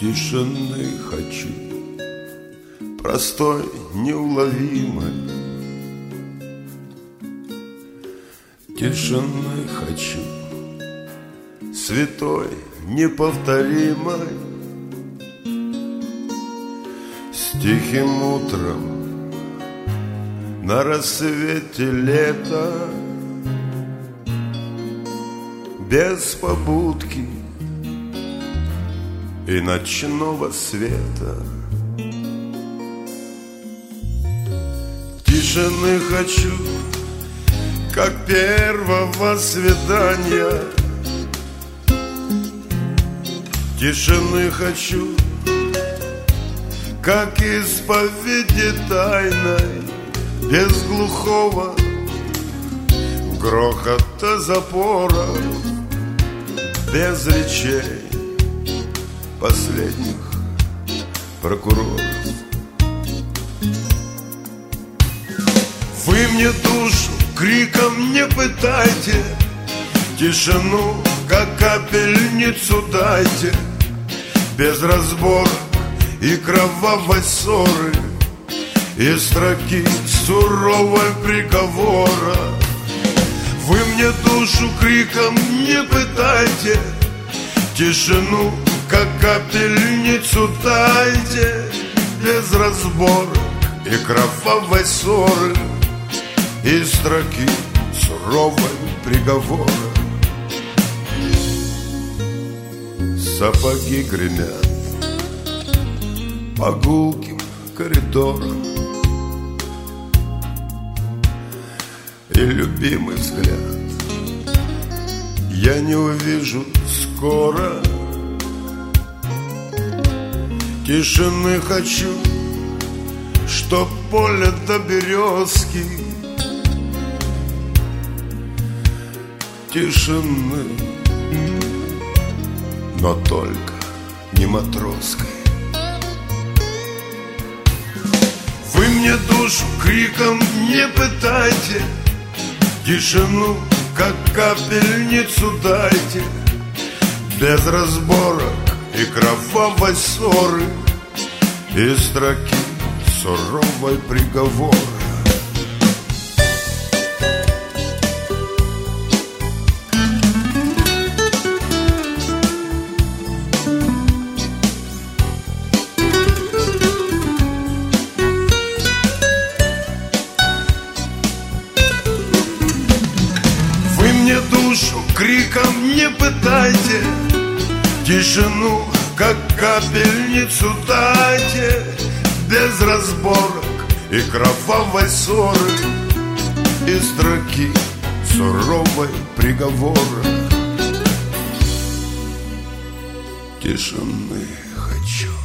Тишины хочу, простой, неуловимой. Тишины хочу, святой, неповторимой. С тихим утром на рассвете лета, без побудки и ночного света. Тишины хочу, как первого свидания. Тишины хочу, как исповеди тайной, без глухого грохота запора, без речей последних прокуроров. Вы мне душу криком не пытайте, тишину, как капельницу дайте, без разбора и кровавой ссоры, и строки суровой приговора. Вы мне душу криком не пытайте, тишину, как капельницу дайте, без разбора и кровавой ссоры, и строки суровой приговора. Сапоги гремят по гулким коридорам, и любимый взгляд я не увижу скоро. Тишины хочу, чтоб поле до березки. Тишины, но только не матросской. Вы мне душу криком не пытайте, тишину, как капельницу дайте, без разборок и кровавой ссоры, и строки суровой приговора. Душу криком не пытайте, тишину, как капельницу дайте, без разборок и кровавой ссоры, и строки суровой приговора. Тишины хочу.